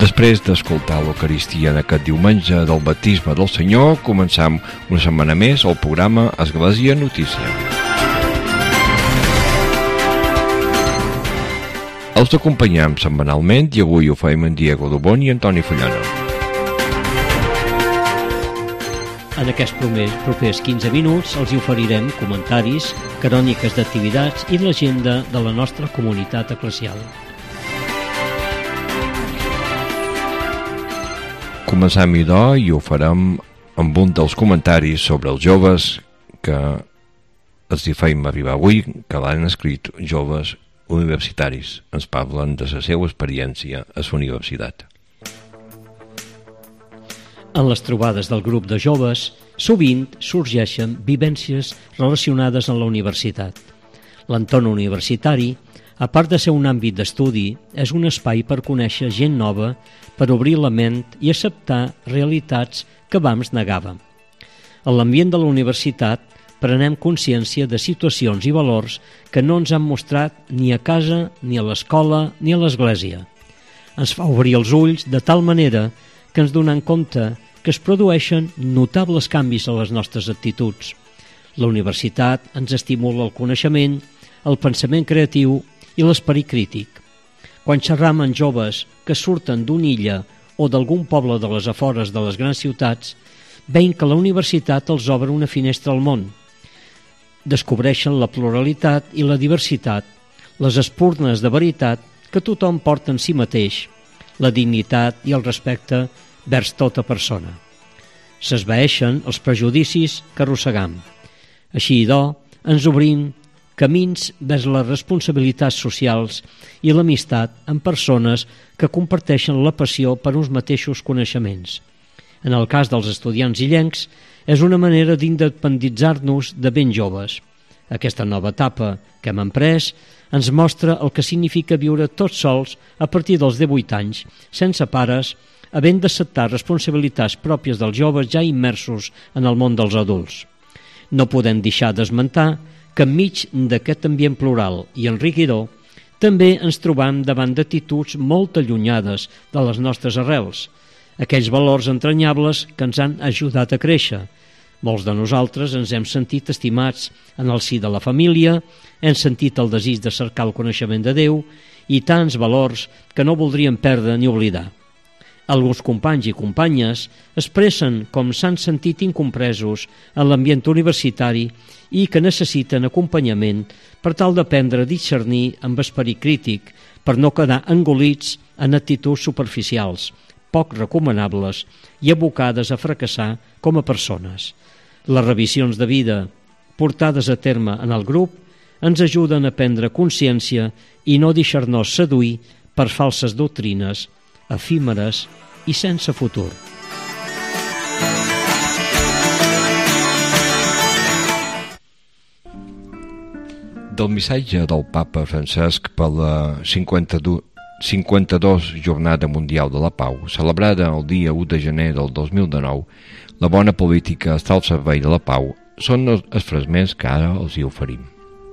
Després d'escoltar l'Eucaristia en aquest diumenge del Baptisme del Senyor, començam una setmana més el programa Església Notícia. Els acompanyam setmanalment i avui ho fem en Diego Dubón i Antoni Fullana. En aquests propers 15 minuts els hi oferirem comentaris, cròniques d'activitats i l'agenda de la nostra comunitat eclesial. Començam idò i ho farem amb un dels comentaris sobre els joves que els hi feim arribar avui, que l'han escrit joves universitaris. Ens parlen de la seva experiència a la universitat. En les trobades del grup de joves, sovint sorgeixen vivències relacionades amb la universitat. L'entorn universitari, a part de ser un àmbit d'estudi, és un espai per conèixer gent nova, per obrir la ment i acceptar realitats que abans negàvem. En l'ambient de la universitat prenem consciència de situacions i valors que no ens han mostrat ni a casa, ni a l'escola, ni a l'església. Ens fa obrir els ulls de tal manera que ens donem compte que es produeixen notables canvis a les nostres actituds. La universitat ens estimula el coneixement, el pensament creatiu i l'esperit crític. Quan xerram amb joves que surten d'una illa o d'algun poble de les afores de les grans ciutats, veiem que la universitat els obre una finestra al món. Descobreixen la pluralitat i la diversitat, les espurnes de veritat que tothom porta en si mateix, la dignitat i el respecte vers tota persona. S'esvaeixen els prejudicis que arrossegam. Així, ens obrim camins vers les responsabilitats socials i l'amistat amb persones que comparteixen la passió per uns mateixos coneixements. En el cas dels estudiants illencs, és una manera d'independitzar-nos de ben joves. Aquesta nova etapa que hem emprès ens mostra el que significa viure tots sols a partir dels 18 anys, sense pares, havent d'acceptar responsabilitats pròpies dels joves ja immersos en el món dels adults. No podem deixar d'esmentar que enmig d'aquest ambient plural i enriquidor també ens trobam davant d'actituds molt allunyades de les nostres arrels, aquells valors entranyables que ens han ajudat a créixer. Molts de nosaltres ens hem sentit estimats en el si de la família, hem sentit el desig de cercar el coneixement de Déu i tants valors que no voldríem perdre ni oblidar. Alguns companys i companyes expressen com s'han sentit incompresos en l'ambient universitari i que necessiten acompanyament per tal d'aprendre a discernir amb esperit crític per no quedar engolits en actituds superficials, poc recomanables i abocades a fracassar com a persones. Les revisions de vida portades a terme en el grup ens ajuden a prendre consciència i no deixar-nos seduir per falses doctrines efímeres i sense futur. Del missatge del Papa Francesc per la 52 Jornada Mundial de la Pau, celebrada el dia 1 de gener del 2019, la bona política està al servei de la pau, són els fragments que ara els hi oferim.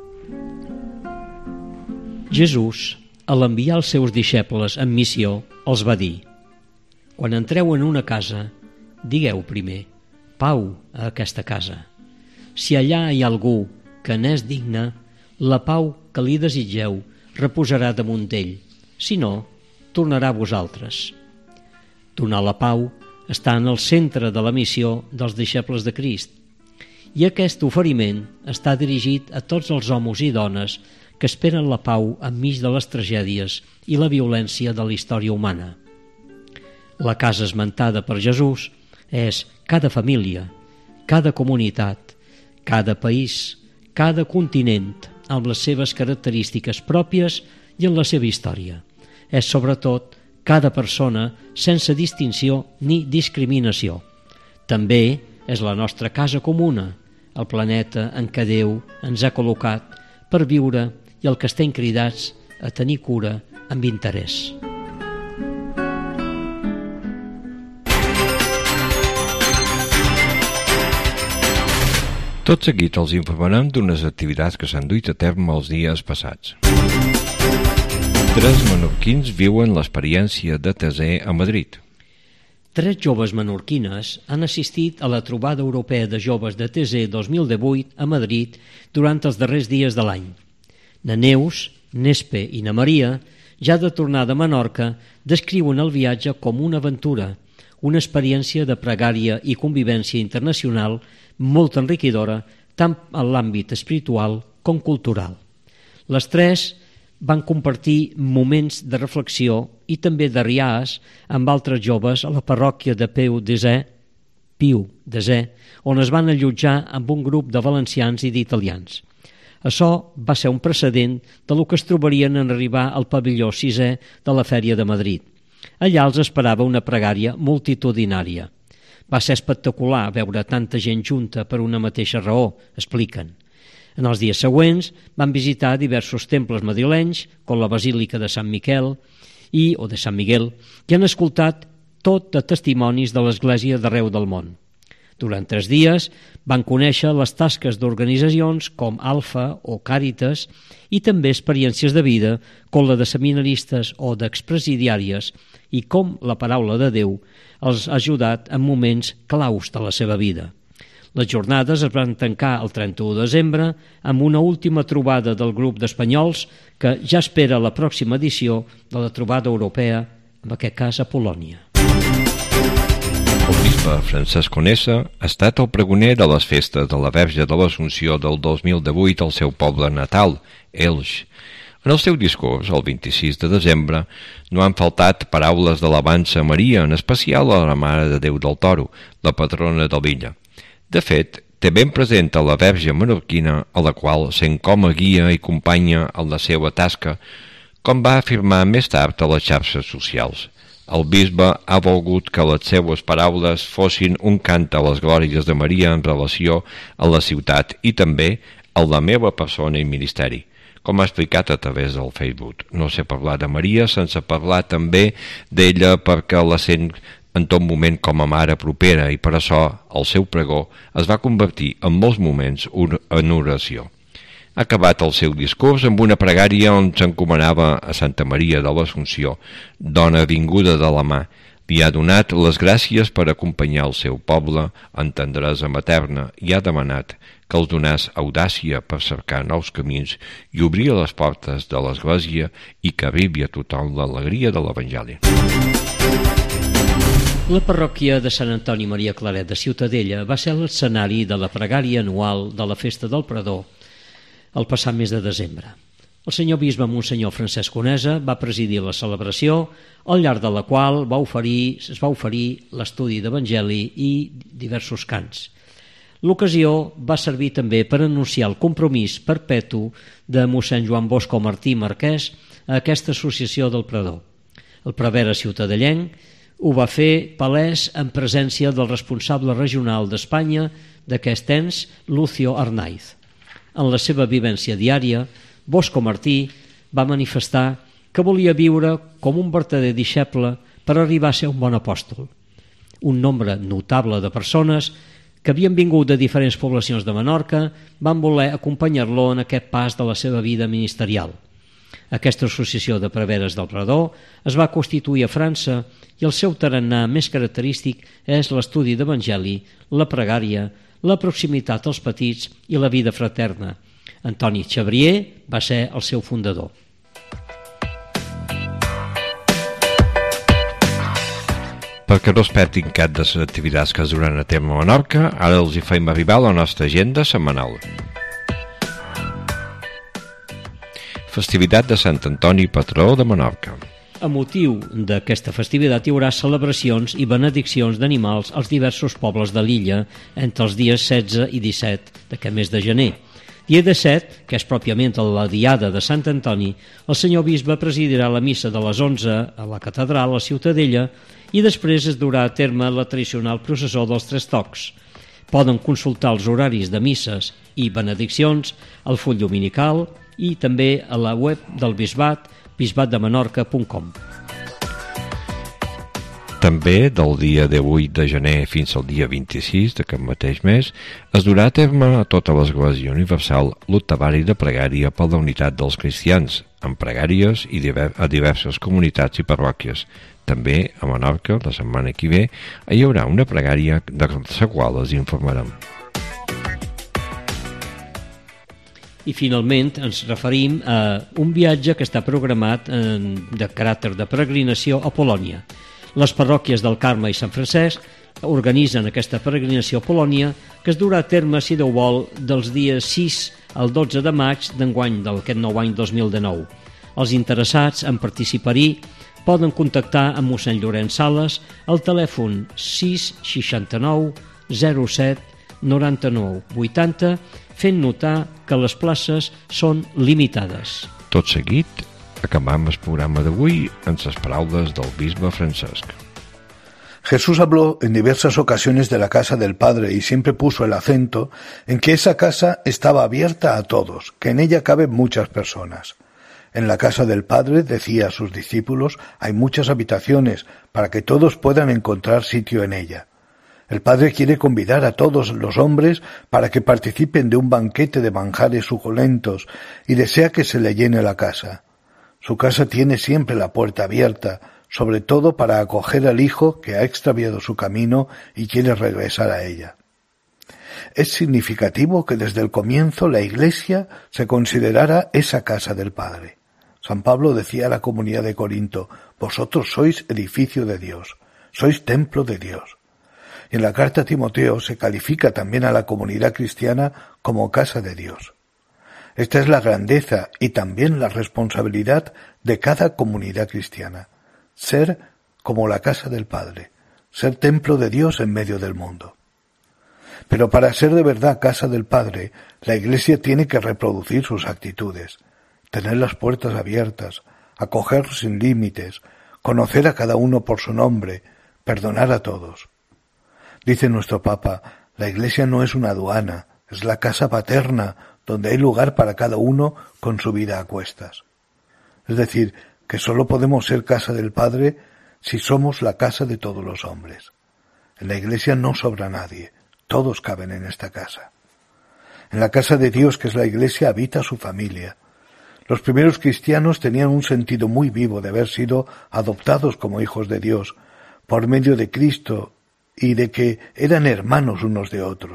Jesús, a l'enviar els seus deixebles en missió, els va dir: quan entreu en una casa, digueu primer, pau a aquesta casa. Si allà hi ha algú que n'és digne, la pau que li desitgeu reposarà damunt d'ell, si no, tornarà a vosaltres. Donar la pau està en el centre de la missió dels deixebles de Crist, i aquest oferiment està dirigit a tots els homes i dones que esperen la pau enmig de les tragèdies i la violència de la història humana. La casa esmentada per Jesús és cada família, cada comunitat, cada país, cada continent, amb les seves característiques pròpies i en la seva història. És sobretot cada persona sense distinció ni discriminació. També és la nostra casa comuna, el planeta en què Déu ens ha col·locat per viure i el que estem cridats a tenir cura amb interès. Tot seguit els informarem d'unes activitats que s'han duit a terme els dies passats. 3 menorquins viuen l'experiència de Tesè a Madrid. 3 joves menorquines han assistit a la trobada europea de joves de Tesè 2018 a Madrid durant els darrers dies de l'any. Na Neus, Nespe i na Maria, ja de tornada a Menorca, descriuen el viatge com una aventura, una experiència de pregària i convivència internacional molt enriquidora tant en l'àmbit espiritual com cultural. Les 3 van compartir moments de reflexió i també de riars amb altres joves a la parròquia de Piu Desè, on es van allotjar amb un grup de valencians i d'italians. Això va ser un precedent de lo que es trobarien en arribar al pavelló 6è de la Fèria de Madrid. Allà els esperava una pregària multitudinària. Va ser espectacular veure tanta gent junta per una mateixa raó, expliquen. En els dies següents van visitar diversos temples madrilenys, com la Basílica de Sant Miquel o de Sant Miguel, i han escoltat tot de testimonis de l'Església d'arreu del món. Durant 3 dies van conèixer les tasques d'organitzacions com Alfa o Càritas i també experiències de vida com la de seminaristes o d'expresidiàries i com la paraula de Déu els ha ajudat en moments claus de la seva vida. Les jornades es van tancar el 31 de desembre amb una última trobada del grup d'espanyols que ja espera la pròxima edició de la trobada europea, en aquest cas a Polònia. El bisbe Francesc Conesa ha estat el pregoner de les festes de la Verge de l'Assumpció del 2018 al seu poble natal, Elx. En el seu discurs, el 26 de desembre, no han faltat paraules d'alabança a Maria, en especial a la Mare de Déu del Toro, la patrona de l'illa. De fet, té ben presenta la Verge menorquina, a la qual sent com a guia i companya en la seva tasca, com va afirmar més tard a les xarxes socials. El bisbe ha volgut que les seues paraules fossin un cant a les glòries de Maria en relació a la ciutat i també a la meva persona i ministeri. Com ha explicat a través del Facebook, no sé parlar de Maria sense parlar també d'ella perquè la sent en tot moment com a mare propera i per això el seu pregó es va convertir en molts moments en oració. Ha acabat el seu discurs amb una pregària on s'encomanava a Santa Maria de l'Assumpció, dona vinguda de la mà. Li ha donat les gràcies per acompanyar el seu poble en tendresa materna i ha demanat que els donés audàcia per cercar nous camins i obrir les portes de l'Església i que arribi a tothom l'alegria de l'Evangeli. La parròquia de Sant Antoni Maria Claret de Ciutadella va ser l'escenari de la pregària anual de la Festa del Predó el passat mes de desembre. El senyor bisbe Monsenyor Francesc Conesa va presidir la celebració, al llarg de la qual es va oferir l'estudi d'Evangeli i diversos cants. L'ocasió va servir també per anunciar el compromís perpetu de mossèn Joan Bosco Martí Marquès a aquesta associació del Predó. El prevere ciutadellenc ho va fer palès en presència del responsable regional d'Espanya d'aquest ens, Lucio Arnaiz. En la seva vivència diària, Bosco Martí va manifestar que volia viure com un vertader deixeble per arribar a ser un bon apòstol. Un nombre notable de persones que havien vingut de diferents poblacions de Menorca van voler acompanyar-lo en aquest pas de la seva vida ministerial. Aquesta associació de preveres del Predó es va constituir a França i el seu tarannà més característic és l'estudi d'Evangeli, la pregària, la proximitat als petits i la vida fraterna. Antoni Xavier va ser el seu fundador. Perquè no es perdin cap de les activitats que es duran a terme a Menorca, ara els hi fem arribar la nostra agenda setmanal. Festivitat de Sant Antoni, patró de Menorca. A motiu d'aquesta festivitat hi haurà celebracions i benediccions d'animals als diversos pobles de l'illa entre els dies 16 i 17 d'aquest mes de gener. Dia 17, que és pròpiament la diada de Sant Antoni, el senyor bisbe presidirà la missa de les 11 a la catedral a Ciutadella i després es durà a terme la tradicional processó dels Tres Tocs. Poden consultar els horaris de misses i benediccions al full dominical i també a la web del bisbat, bisbatdemenorca.com. També del dia 18 de gener fins al dia 26 d'aquest mateix mes es durà a terme a tota l'Església Universal l'octavari de pregària per la unitat dels cristians, amb pregàries a diverses comunitats i parròquies. També a Menorca, la setmana que ve, hi haurà una pregària de la qual us informarem. I finalment ens referim a un viatge que està programat de caràcter de peregrinació a Polònia. Les parròquies del Carme i Sant Francesc organitzen aquesta peregrinació a Polònia que es durà a terme, si Déu vol, dels dies 6 al 12 de maig d'enguany d'aquest nou any 2019. Els interessats en participar-hi poden contactar amb mossèn Llorenç Sales al telèfon 669 07 99 80 fent notar que les places són limitades. Tot seguit, acabam el programa d'avui amb les paraules del bisbe Francesc. Jesús habló en diversas ocasiones de la casa del Padre y siempre puso el acento en que esa casa estaba abierta a todos, que en ella caben muchas personas. En la casa del Padre, decía a sus discípulos, hay muchas habitaciones para que todos puedan encontrar sitio en ella. El Padre quiere convidar a todos los hombres para que participen de un banquete de manjares suculentos y desea que se le llene la casa. Su casa tiene siempre la puerta abierta, sobre todo para acoger al Hijo que ha extraviado su camino y quiere regresar a ella. Es significativo que desde el comienzo la Iglesia se considerara esa casa del Padre. San Pablo decía a la comunidad de Corinto, vosotros sois edificio de Dios, sois templo de Dios. Y en la carta a Timoteo se califica también a la comunidad cristiana como casa de Dios. Esta es la grandeza y también la responsabilidad de cada comunidad cristiana. Ser como la casa del Padre, ser templo de Dios en medio del mundo. Pero para ser de verdad casa del Padre, la Iglesia tiene que reproducir sus actitudes, tener las puertas abiertas, acoger sin límites, conocer a cada uno por su nombre, perdonar a todos. Dice nuestro Papa, la Iglesia no es una aduana, es la casa paterna, donde hay lugar para cada uno con su vida a cuestas. Es decir, que solo podemos ser casa del Padre si somos la casa de todos los hombres. En la Iglesia no sobra nadie, todos caben en esta casa. En la casa de Dios, que es la Iglesia, habita su familia. Los primeros cristianos tenían un sentido muy vivo de haber sido adoptados como hijos de Dios, por medio de Cristo, y de que eran hermanos unos de otros.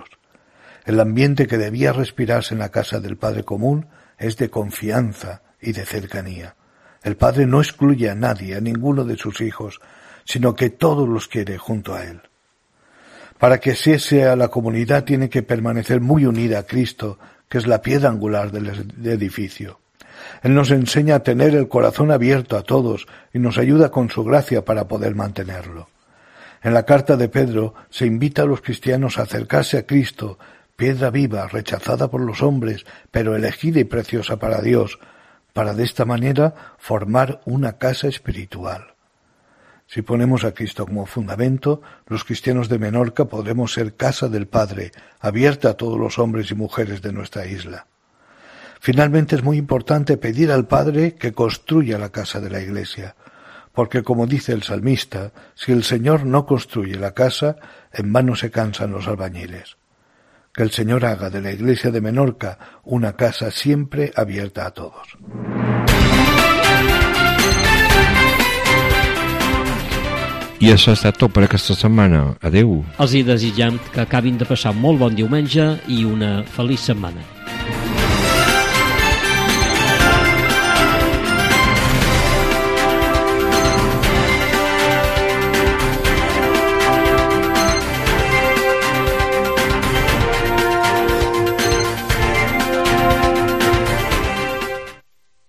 El ambiente que debía respirarse en la casa del Padre común es de confianza y de cercanía. El Padre no excluye a nadie, a ninguno de sus hijos, sino que todos los quiere junto a Él. Para que así sea la comunidad tiene que permanecer muy unida a Cristo, que es la piedra angular del edificio. Él nos enseña a tener el corazón abierto a todos y nos ayuda con su gracia para poder mantenerlo. En la carta de Pedro se invita a los cristianos a acercarse a Cristo, piedra viva, rechazada por los hombres, pero elegida y preciosa para Dios, para de esta manera formar una casa espiritual. Si ponemos a Cristo como fundamento, los cristianos de Menorca podremos ser casa del Padre, abierta a todos los hombres y mujeres de nuestra isla. Finalmente es muy importante pedir al Padre que construya la casa de la Iglesia, porque como dice el salmista, si el Señor no construye la casa, en vano se cansan los albañiles. Que el Señor haga de la Iglesia de Menorca una casa siempre abierta a todos. I això ha estat tot per aquesta setmana. Adeu. Els hi desitjam que acabin de passar un molt bon diumenge i una feliç setmana.